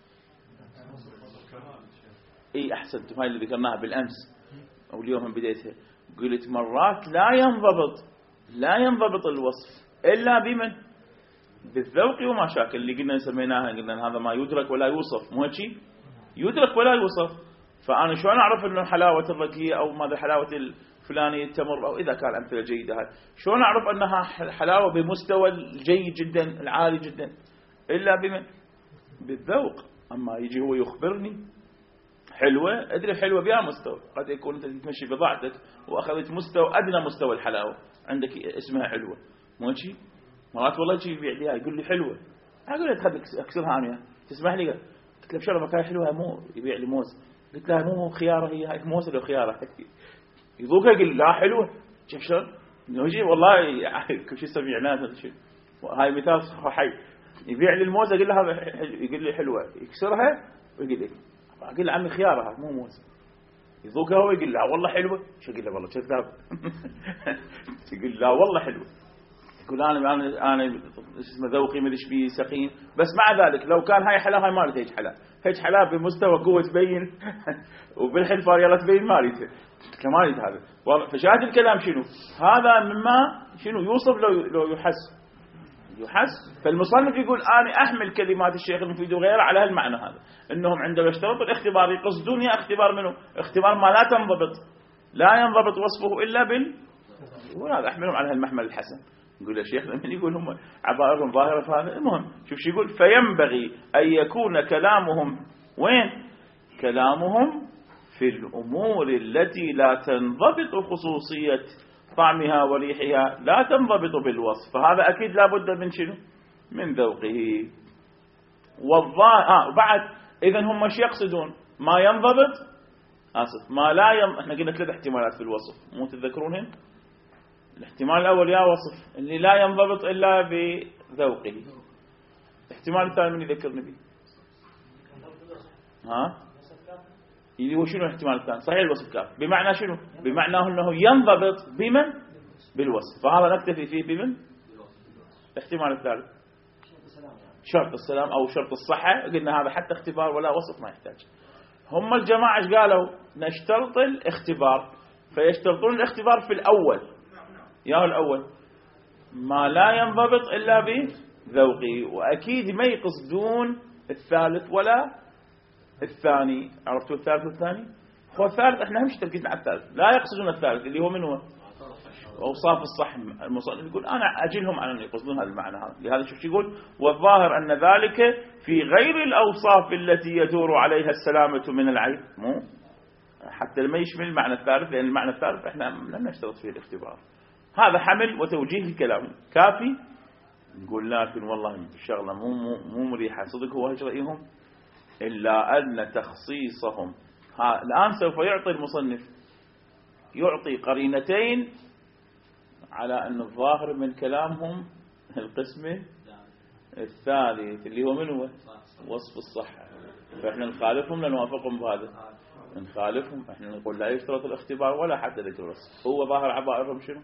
إيه أحسنتم، هاي اللي ذكرناها بالأمس أو اليوم هم بديتها. قلت مرات لا ينضبط لا ينضبط الوصف إلا بمن؟ بالذوق وما شاكل اللي قلنا سميناها. قلنا هذا ما يدرك ولا يوصف، مو هيك؟ يدرك ولا يوصف. فأنا شلون أعرف إنه حلاوة الرقية أو ماذا حلاوة الفلانية التمر أو إذا كان أمثلة جيدة هاي شلون أعرف أنها حلاوة بمستوى الجيد جدا العالي جدا؟ إلا بمن؟ بالذوق. أما يجي هو يخبرني حلوة أدري حلوة بها مستوى. قد يكون أنت تمشي بضاعتك وأخذت مستوى أدنى مستوى الحلاوة عندك اسمها حلوة، مو شيء؟ مرات والله يجي يبيع لي يقول لي حلوة، أقول له تخليك أكسرها أنا تسمح لي؟ قلت له بشرة مكان حلوة مو يبيع لي موز. قلت له مو خيارة هي هاي موز ولا خيارة؟ يذوقها يقول لا حلوة. شوف شلون يجي والله كل شيء سمعناه شيء. هاي مثال حي. يبيع لي الموز أقول له هذا يقول لي حلوة، يكسرها ويقول لي أقول له عمي خيارها مو موز. يذوقها هو يقول لا والله حلوة. شو أقول له والله كذاب. يقول لا والله حلوة. يقول أنا أنا أنا اسمه ذوقي ما ادري بيه سقيم. بس مع ذلك لو كان هاي حلا هاي ما ريت هيج حلا هيج حلا بمستوى قوة تبين وبالحلفار يلا تبين ما ريت كما ريت هذا. فشاهد الكلام شنو؟ هذا مما شنو يوصف لو لو يحس يحس. فالمصنف يقول أنا أحمل كلمات الشيخ المفيد وغيره على هالمعنى هذا، إنهم عندما يشترطوا الاختبار يقصدون يا اختبار منه اختبار ما لا تنضبط لا ينضبط وصفه إلا بال وهذا أحملهم على هالمحمل الحسن. يقول الشيخ لمن يقول هم عبارهم ظاهرة في هذا. المهم شوف شو يقول فينبغي أن يكون كلامهم وين؟ كلامهم في الأمور التي لا تنضبط خصوصية طعمها وريحها لا تنضبط بالوصف. فهذا أكيد لا بد من شنو؟ من ذوقه والظاهر. آه بعد إذن هم مش يقصدون ما ينضبط آسف ما لا ين... احنا قلنا ثلاث احتمالات في الوصف مو تتذكرونهم؟ الاحتمال الأول يا وصف اللي لا ينضبط إلا بذوقه. الاحتمال الثاني من يذكرني به؟ ها اللي هو شنو الاحتمال الثاني؟ صحيح الوصف كافي، بمعنى شنو؟ بمعنى أنه ينضبط بمن؟ بالوصف، فهذا نكتفي فيه بمن؟ الاحتمال الثالث شرط السلام أو شرط الصحة، قلنا هذا حتى اختبار ولا وصف ما يحتاج. هم الجماعة ايش قالوا؟ نشترط الاختبار، فيشترطون الاختبار في الأول، يا الأول ما لا ينضبط إلا بذوقي، وأكيد ما يقصدون الثالث ولا الثاني. عرفتوا الثالث والثاني؟ هو الثالث احنا همش تركيزنا على الثالث، لا يقصدون الثالث اللي هو من هو أوصاف الصح. المصنف يقول أنا أجلهم على أن يقصدون هذا المعنى هذا. لهذا شوف يقول والظاهر أن ذلك في غير الأوصاف التي يدور عليها السلامة من العيب، مو حتى لما يشمل المعنى الثالث، لأن المعنى الثالث احنا لم نشترط فيه الاختبار. هذا حمل وتوجيه الكلام كافي. نقول لكن والله الشغلة مو مو مو مريحة صدق. هو ايش رأيهم؟ إلا أن تخصيصهم ها الآن سوف يعطي المصنف يعطي قرينتين على أن الظاهر من كلامهم القسم الثالث اللي هو من هو وصف الصحة، فإحنا نخالفهم لنوافقهم بهذا، نخالفهم إحنا نقول لا يشترط الاختبار ولا حتى ذكر الوصف. هو ظاهر عبائرهم شنو؟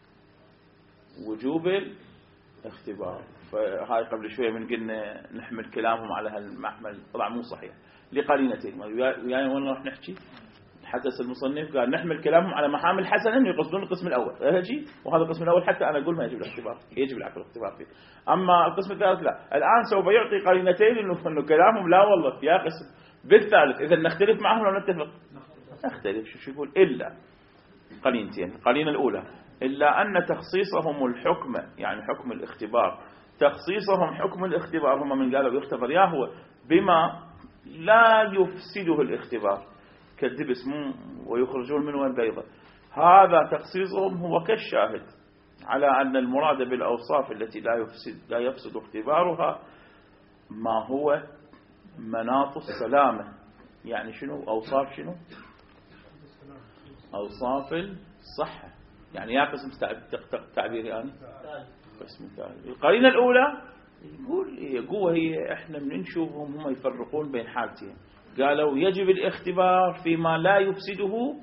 وجوب الاختبار. فهاي قبل شوية من قلنا نحمل كلامهم على هالمحمل، طلع مو صحيح لقرينتين. ويانا وين راح نحكي؟ حدث المصنف قال نحمل كلامهم على محامل حسنا يقصدون القسم الأول، هجي وهذا القسم الأول حتى أنا أقول ما يجب الاختبار، يجب العقل الاختبار فيه. أما القسم الثالث لا. الآن سوف يعطي قرينتين إنه إنه كلامهم لا والله يا قسم بالثالث إذا نختلف معهم ولا نتفق؟ نختلف. شو يقول؟ إلا قرينتين. القرينة الأولى إلا أن تخصيصهم الحكم، يعني حكم الاختبار، تخصيصهم حكم الاختبار هم من قالوا يختبر يا هو بما لا يفسده الاختبار كالدبس ويخرجون منه البيضة، هذا تخصيصهم هو كالشاهد على أن المراد بالأوصاف التي لا يفسد, لا يفسد اختبارها ما هو مناط السلامة. يعني شنو أوصاف؟ شنو أوصاف الصحة. يعني يا قسم تعبيري يعني قسم تعبير. القرينة الأولى يقول يقول هي احنا من نشوفهم هم يفرقون بين حالتين، قالوا يجب الاختبار فيما لا يفسده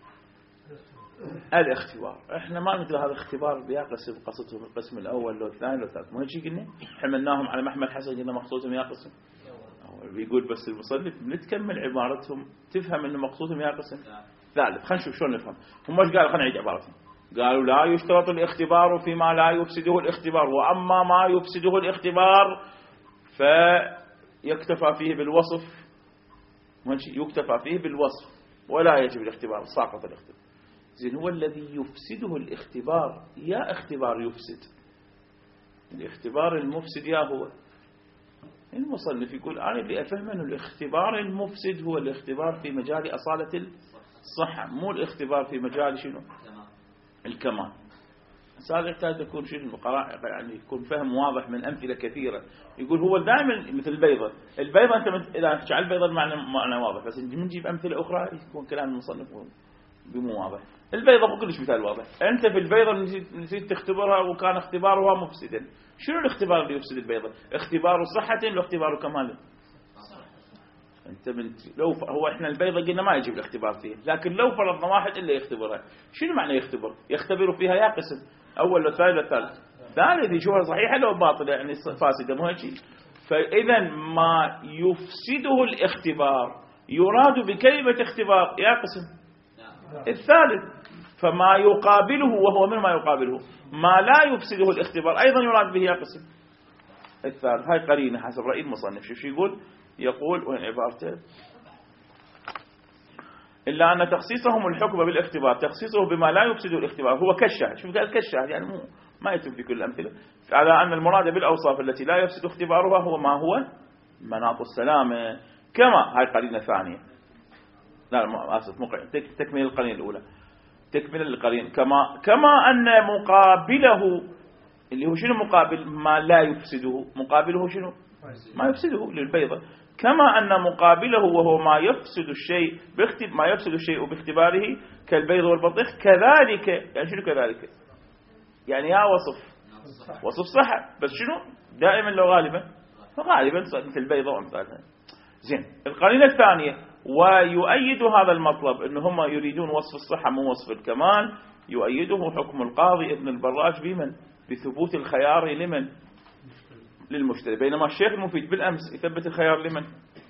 الاختبار. احنا ما ندري هذا الاختبار بيقسم قصتهم القسم الاول لو الثاني لو الثالث، مو هيك قلنا حملناهم على محمل حسن قلنا مقصودهم يا قسم. بيقول بس المصنف نتكمل عبارتهم تفهم انه مقصودهم يا قسم ثالث. خلينا نشوف شلون نفهم هم ايش قالوا. خلينا نعيد عبارتهم. قالوا لا يشترط الاختبار فيما لا يفسده الاختبار، واما ما يفسده الاختبار فيكتفى فيه بالوصف، يكتفى فيه بالوصف ولا يجب الاختبار، ساقط الاختبار. زين هو الذي يفسده الاختبار يا اختبار يفسد الاختبار المفسد يا هو المصنف يقول أنا اللي أفهم أنه الاختبار المفسد هو الاختبار في مجال أصالة الصحة، مو الاختبار في مجال شنو الكمال. هذا يحتاج يكون شيء المقراء يعني يكون فهم واضح من أمثلة كثيرة. يقول هو دائما مثل البيضة، البيضة أنت إذا تجعل البيضة المعنى معنى واضح، بس من نجيب أمثلة أخرى يكون كلام المصنف بمو واضح. البيضة بكلش مثال واضح. أنت في البيضة نسيت تختبرها وكان اختبارها مفسدا. شنو الاختبار اللي يفسد البيضة؟ اختبار صحة ولا اختبار كمال؟ انت من لو هو احنا البيضة قلنا ما يجب الاختبار فيه، لكن لو فرضنا واحد الا يختبرها، شنو معنى يختبر؟ يختبر فيها يا قسم اول ولا ثالث ولا ثالث ثالث يشوفها صحيحة لو باطلة يعني فاسدة مو هيك. فاذا ما يفسده الاختبار يراد بكلمة اختبار يا قسم الثالث، فما يقابله وهو من ما يقابله ما لا يفسده الاختبار أيضا يراد به يا قسم الثالث. هاي قرينة حسب رأي المصنف. شو يقول؟ يقول وين عبارته؟ إلا أن تخصيصهم الحكم بالاختبار تخصيصه بما لا يفسده الاختبار هو كالشاهد. شوف قال كالشاهد يعني مو ما يتم في كل الأمثلة على أن المراد بالأوصاف التي لا يفسد اختبارها هو ما هو مناط السلامة. كما هاي قرينة ثانية لا آسف مقع تكمل القرينة الأولى تكمل القرينة كما كما أن مقابله اللي هو شنو مقابل ما لا يفسده مقابله شنو ما يفسده للبيضة، كما أن مقابله وهو ما يفسد الشيء ما يفسد الشيء باختباره كالبيض والبطيخ كذلك. يعني شنو كذلك؟ يعني يا وصف وصف صحة بس شنو دائما لو غالبا فغالبا مثل البيضة وأمثالها. زين القرينة الثانية ويؤيد هذا المطلب أن هم يريدون وصف الصحة مو وصف الكمال، يؤيده حكم القاضي ابن البراج بمن؟ بثبوت الخيار لمن؟ للمشتري. بينما الشيخ المفيد بالأمس يثبت الخيار لمن؟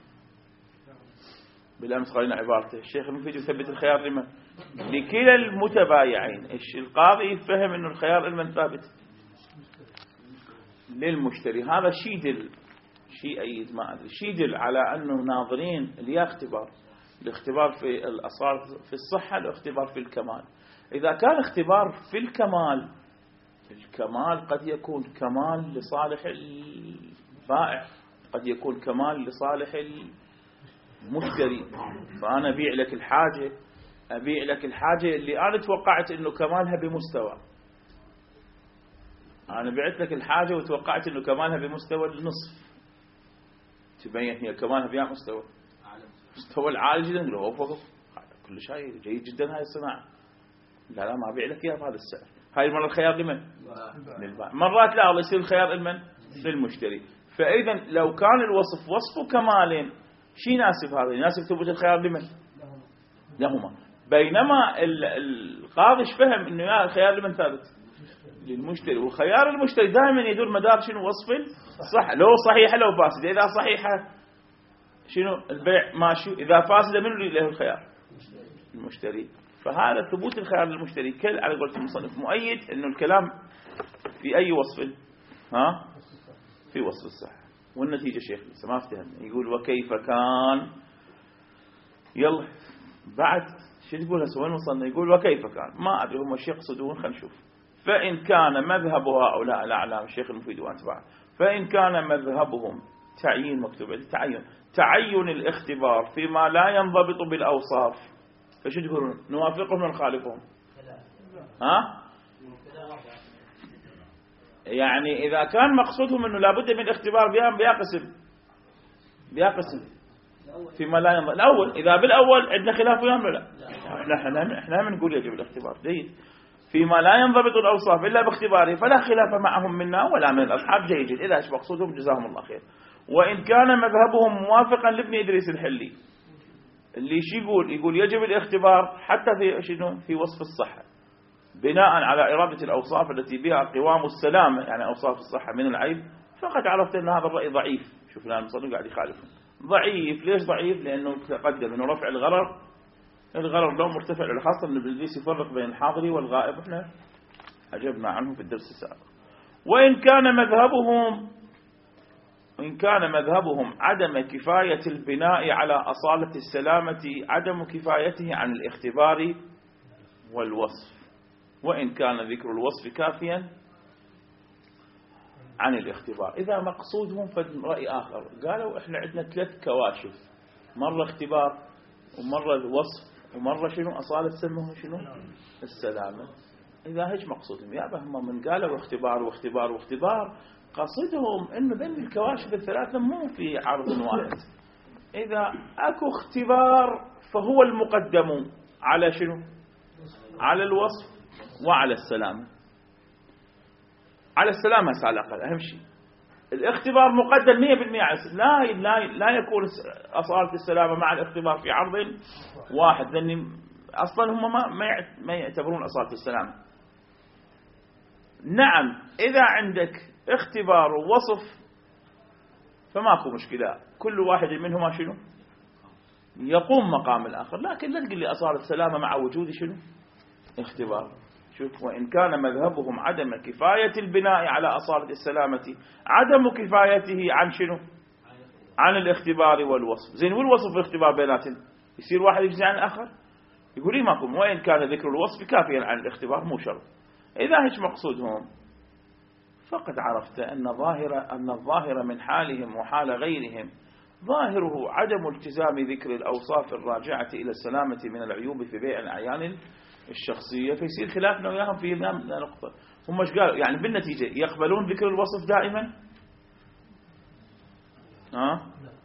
بالأمس قرينا عبارته الشيخ المفيد يثبت الخيار لمن؟ لكلا المتبايعين. القاضي يفهم أنه الخيار لمن ثابت؟ للمشتري. هذا شيء يدل شيء أيد ما أدري شيء يدل على أنه ناظرين لي اختبار، الاختبار في الأصالة في الصحة، الاختبار في الكمال. إذا كان اختبار في الكمال، الكمال قد يكون كمال لصالح البائع، قد يكون كمال لصالح المشتري. فأنا أبيع لك الحاجة أبيع لك الحاجة اللي أنا توقعت أنه كمالها بمستوى، أنا بعت لك الحاجة وتوقعت أنه كمالها بمستوى النصف، تبين هي كمالها بها مستوى مستوى العالي جدا، اللي هو فوق كل شيء جيد جدا. هاي الصناعة لا لا ما أبيع لك إياها بهذا السعر. هاي المرة الخيار لمن؟ للبائع. مرات لا الله يصير الخيار لمن؟ للمشتري. فإذا لو كان الوصف وصف كمال شي يناسب هذا؟ يناسب ثبوت الخيار لمن؟ لهما. بينما القاضي فهم إنه يا الخيار لمن ثابت؟ للمشتري. وخيار المشتري دائما يدور مدار شنو؟ وصف صح، لو صحيحة لو فاسدة. إذا صحيحة شنو؟ البيع ماشي، إذا فاسدة منه له الخيار؟ المشتري. فهذا ثبوت الخيار للمشتري كل على قولة المصنف مؤيد إنه الكلام في أي وصف؟ ها؟ في وصف الصحة. والنتيجة شيخ لسه ما افتهم. يقول وكيف كان. يلا بعد شو تقول هسه وين وصلنا؟ يقول وكيف كان. ما أدري هم ايش يقصدون، خلينا نشوف. فإن كان مذهب هؤلاء الأعلام الشيخ المفيد وأتباعه، فإن كان مذهبهم تعيين مكتوب تعين تعين الاختبار فيما لا ينضبط بالأوصاف، فشو تقولون؟ نوافقهم ونخالفهم؟ ها؟ يعني إذا كان مقصودهم أنه لابد من الاختبار بها بيقسم بيقسم فيما لا ينضبط. الأول إذا بالأول عندنا خلاف وياهم لا؟ احنا احنا احنا بنقول يجب الاختبار. جيد. فيما لا ينضبط الأوصاف إلا باختباره فلا خلاف معهم منا ولا من الأصحاب. جيد. إذا ايش مقصودهم جزاهم الله خير. وإن كان مذهبهم موافقا لابن إدريس الحلي اللي شي يقول يقول يجب الاختبار حتى في شنو؟ في وصف الصحة بناء على إرادة الأوصاف التي بها قوام السلامة، يعني أوصاف الصحة من العيب، فقد عرفت أن هذا الرأي ضعيف. شوف الآن المصنف قاعد يخالفه. ضعيف. ليش ضعيف؟ لأنه تقدم أنه رفع الغرر الغرر لو مرتفع، خاصة أن إبليس يفرق بين الحاضر والغائب، احنا أجبنا عنه في الدرس السابق. وإن كان مذهبهم وإن كان مذهبهم عدم كفاية البناء على أصالة السلامة عدم كفايته عن الاختبار والوصف، وإن كان ذكر الوصف كافيا عن الاختبار. إذا مقصودهم فرأي آخر، قالوا إحنا عندنا ثلاث كواشف، مرة اختبار ومرة الوصف ومرة شنو أصالة سمه شنو السلامة. إذا هيش مقصودهم يا هم من قالوا اختبار واختبار واختبار، قصدهم إنه بين الكواشف الثلاثة مو في عرض واحد. إذا أكو اختبار فهو المقدم على شنو؟ على الوصف وعلى السلامة. على السلامة على الأقل أهم شيء. الاختبار مقدم مية بالمية على لا لا لا يكون أصالة السلامة مع الاختبار في عرض واحد، لأن أصلا هم ما ما يعتبرون أصالة السلامة. نعم إذا عندك اختبار ووصف فماكو مشكلة، كل واحد منهما شنو يقوم مقام الآخر، لكن لا تقول لي أصالة السلامة مع وجود شنو اختبار. شوف وإن كان مذهبهم عدم كفاية البناء على أصالة السلامة عدم كفايته عن شنو عن الاختبار والوصف. زين والوصف والاختبار بيناتهم يصير واحد يجزي عن الآخر؟ يقول لي ماكم. وإن كان ذكر الوصف كافيا عن الاختبار مو شرط. إذا هيش مقصودهم فقد عرفت أن ظاهر أن الظاهر من حالهم وحال غيرهم ظاهره عدم التزام ذكر الأوصاف الراجعة إلى السلامة من العيوب في بيع الأعيان الشخصية، فيصير خلافنا وياهم في نقطة. هم ايش قالوا؟ يعني بالنتيجة يقبلون ذكر الوصف دائما؟ ها؟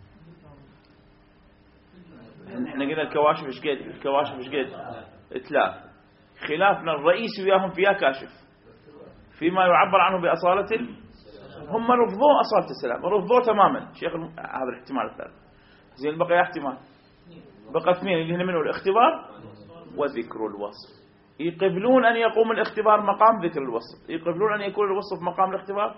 احنا قلنا الكواشف ايش قد؟ الكواشف ايش قد؟ اتلاف. خلافنا الرئيسي وياهم فيها كاشف فيما يعبر عنه بأصالة ال... هم رفضوا أصالة السلام، رفضوا تماما. شيخ الم... هذا الاحتمال الثالث. زين بقي احتمال بقى اثنين اللي هنا منه الاختبار وذكر الوصف. يقبلون أن يقوم الاختبار مقام ذكر الوصف، يقبلون أن يكون الوصف مقام الاختبار.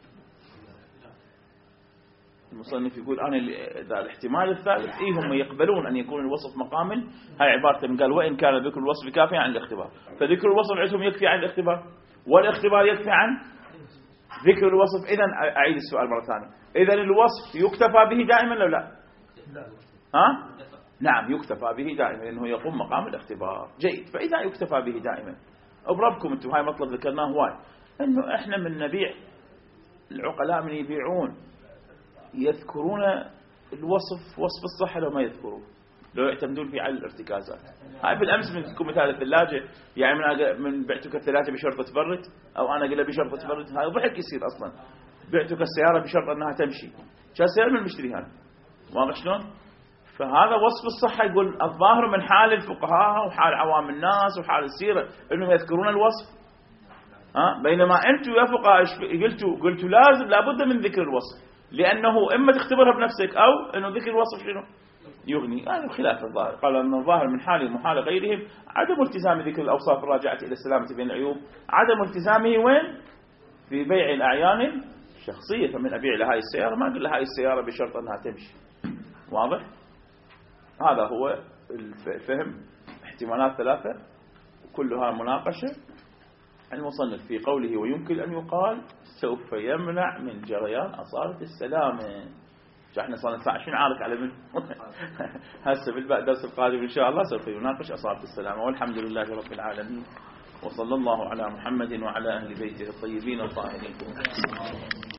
المصنف يقول أنا إذا الاحتمال الثالث إيه هم يقبلون أن يكون الوصف مقام، هاي عبارة من قال وإن كان ذكر الوصف كافيا عن الاختبار، فذكر الوصف عندهم يكفي عن الاختبار والاختبار يكفي عن ذكر الوصف. إذن أعيد السؤال مرة ثانية، إذن الوصف يكتفى به دائما لو لا؟ ها؟ نعم يكتفى به دائما لأنه يقوم مقام الاختبار. جيد، فإذا يكتفى به دائما أبربكم أنتم هاي مطلب ذكرناه هواي، أنه إحنا من نبيع العقلاء من يبيعون يذكرون الوصف وصف الصحة لو ما يذكرون، لو يعتمدون فيه على الارتكازات. هاي بالأمس منكم مثال الثلاجة، يعني من من بعتك الثلاجة بشرط تبرد أو أنا قلت بشرط تبرد، هاي ضحك يصير أصلا. بعتك السيارة بشرط أنها تمشي، شو السيارة من المشتري هذا؟ واضح شلون؟ فهذا وصف الصحة يقول الظاهر من حال الفقهاء وحال عوام الناس وحال السيرة إنهم يذكرون الوصف. ها، بينما أنتم يا فقهاء قلتوا قلتوا لازم لابد من ذكر الوصف، لأنه إما تختبرها بنفسك أو إنه ذكر الوصف شنو يغني. هذا يعني خلاف الظاهر. قال أن الظاهر من حال وحال غيرهم عدم التزام ذكر الأوصاف الراجعة إلى السلامة بين العيوب، عدم التزامه وين؟ في بيع الأعيان الشخصية. فمن أبيع لهاي السيارة ما أقول لهاي السيارة بشرط أنها تمشي. واضح؟ هذا هو الفهم. احتمالات ثلاثة كلها مناقشة. المصنف في قوله ويمكن أن يقال سوف يمنع من جريان أصالة السلامة. احنا صار الساعة عشرين عارك على من هسه بالدرس القادم إن شاء الله سوف يناقش أصالة السلامة. والحمد لله رب العالمين، وصلى الله على محمد وعلى أهل بيته الطيبين الطاهرين.